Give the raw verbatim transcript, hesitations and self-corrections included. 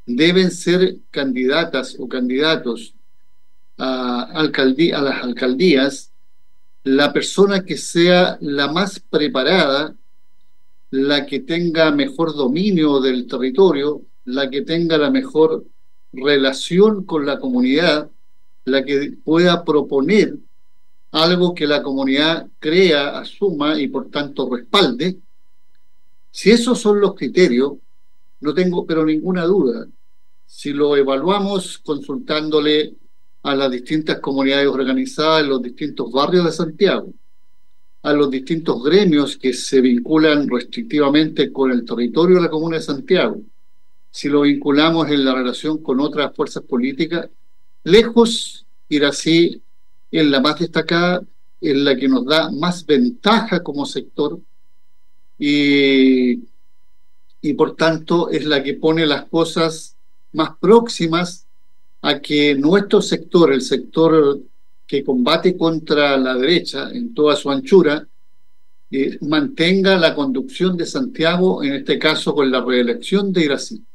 deben ser candidatas o candidatos a, alcaldí a las alcaldías la persona que sea la más preparada, la que tenga mejor dominio del territorio, la que tenga la mejor relación con la comunidad, la que pueda proponer algo que la comunidad crea, asuma y por tanto respalde. Si esos son los criterios, no tengo pero ninguna duda. Si lo evaluamos consultándole a las distintas comunidades organizadas en los distintos barrios de Santiago, a los distintos gremios que se vinculan restrictivamente con el territorio de la Comuna de Santiago, si lo vinculamos en la relación con otras fuerzas políticas, lejos ir así en la más destacada, en la que nos da más ventaja como sector y, y por tanto es la que pone las cosas más próximas a que nuestro sector, el sector que combate contra la derecha en toda su anchura, eh, mantenga la conducción de Santiago, en este caso con la reelección de Irací.